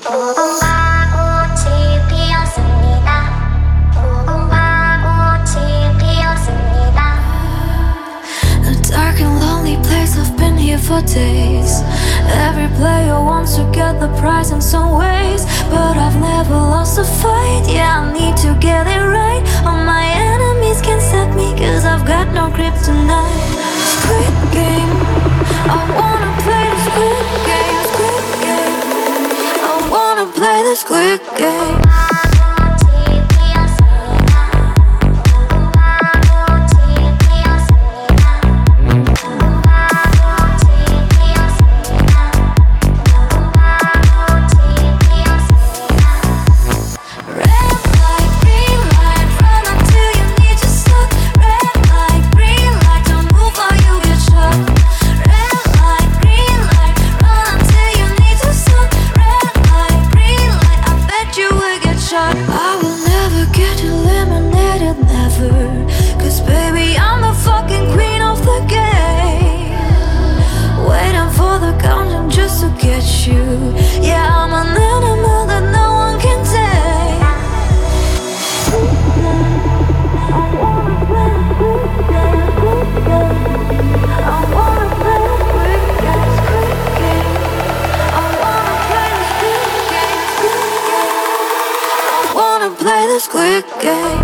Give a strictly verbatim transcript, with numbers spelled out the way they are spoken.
무궁화 꽃이 피었습니다. 무궁화 꽃이 피었습니다. A dark and lonely place, I've been here for days. Every player wants to get the prize in some ways, but I've never lost a fight. Yeah, I need to get it right. All my enemies can't stop me, cause I've got no grip tonight. Squid game, I wanna play the squid game. Squid game, I wanna play the squid game. I will never get eliminated, never. Cause baby, I'm the fucking queen of the game. Waiting for the countdown just to get you. Yeah, I'm an animal that no one can tame. I wanna play a good game, good game. I wanna play a quick game, quick game. I wanna play this good game, good game. I wanna play this quick game.